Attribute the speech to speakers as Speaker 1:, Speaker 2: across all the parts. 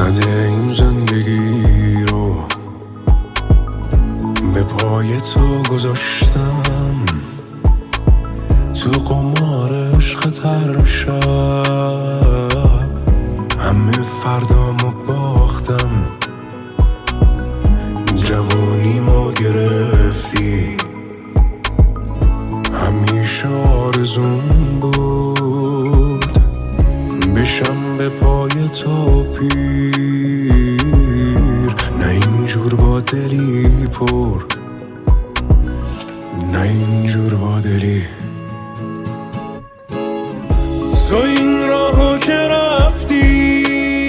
Speaker 1: زده این زندگی رو به پای تو گذاشتم، تو قمار عشق تر شب همه فردامو باختم. جوانی ما گرفتی، همیشه آرزون بود بشم به پای تو پیر. نه اینجور با دلی پر، نه اینجور با دلی. تو این راهو که رفتی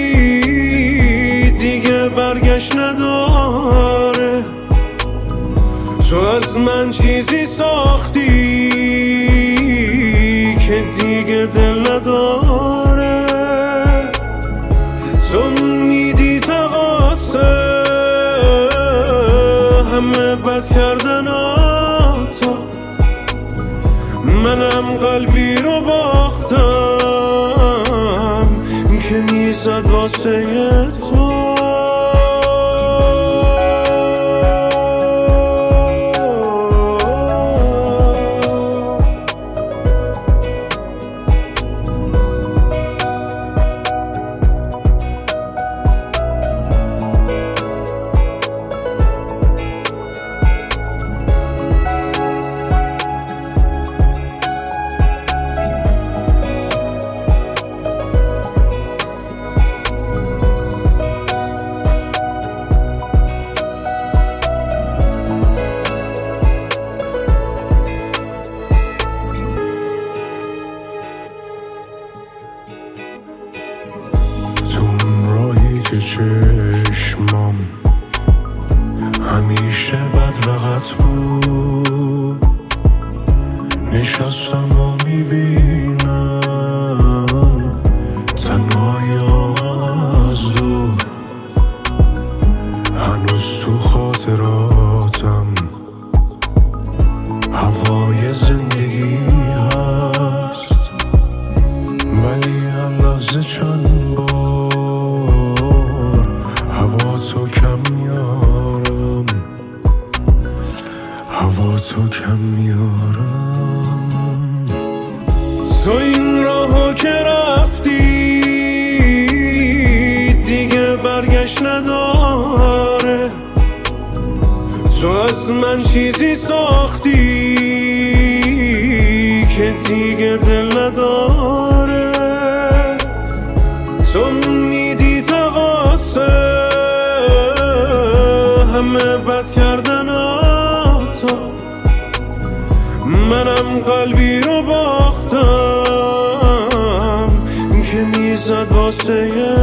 Speaker 1: دیگه برگشت نداره. تو از من چیزی ساختی که دیگه دل نداره. تو میدی تقاسه همه بد کردن تو، منم قلبی رو باختم که میزد واسه تو. چشمام همیشه بدرقت بود، نشستم و میبینم تنهایی‌ام از دور. هنوز تو خاطراتم هوای زندگی هست، ولی هر لحظه چند بار هوا تو کم میارم، هوا تو کم میارم. تو این راهو که رفتی دیگه برگشت نداره. تو از من چیزی ساختی که دیگه دل نداره. تو میدی تقاسه همه بد کردن تو، منم قلبی رو باختم که میزد واسه